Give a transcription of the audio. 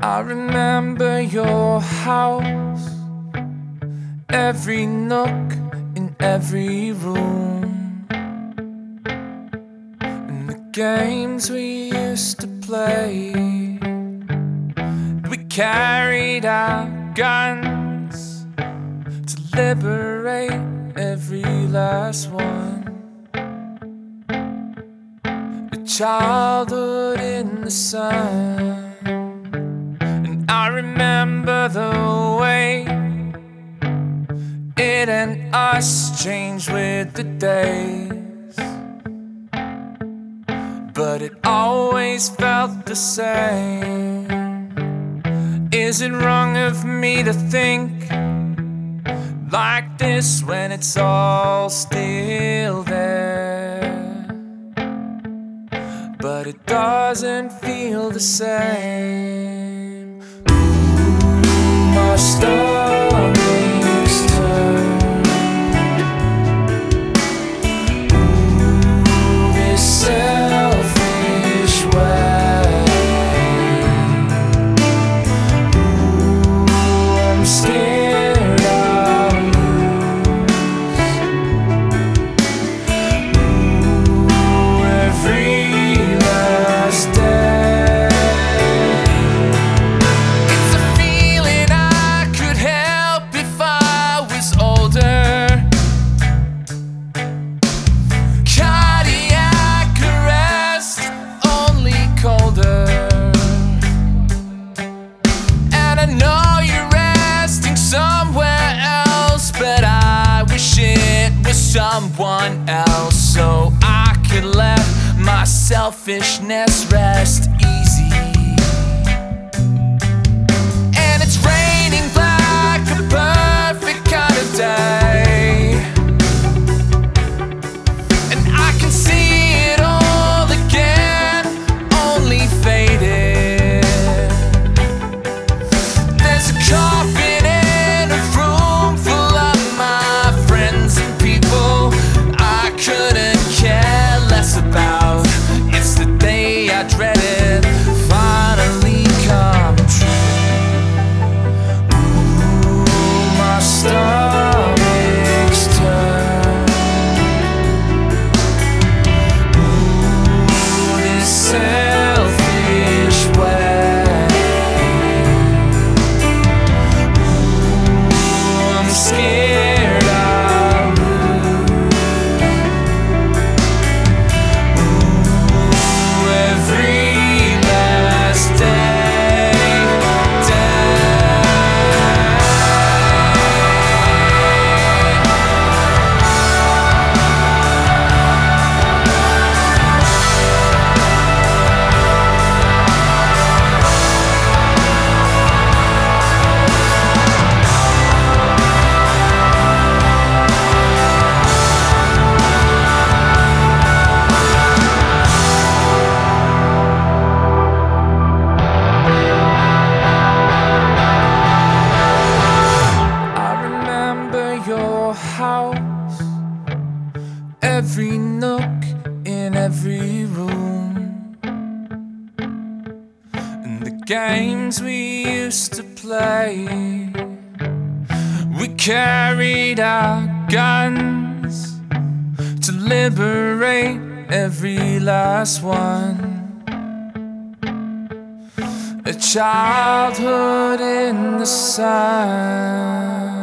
I remember your house, every nook in every room, and the games we used to play. We carried our guns to liberate every last one. A childhood in the sun. I remember the way it and us changed with the days, but it always felt the same. Is it wrong of me to think like this when it's all still there? But it doesn't feel the same. My stomach's turned. Ooh, this selfish way. Ooh, I'm scared I'll lose. Ooh, every last day. Someone else, so I could let my selfishness rest easy. And it's raining black, a perfect kind of day, and I can see it all again, only faded. There's a coffin in a room full of my friends and people I couldn't care less about. It's the day I dreaded finally come true. Ooh, my stomach's turned. Ooh, this selfish way. Ooh, I'm scared I'll lose. Ooh, every last day. I remember your house, every nook in every room, and the games we used to play. We carried our guns to liberate every last one. A childhood in the sun.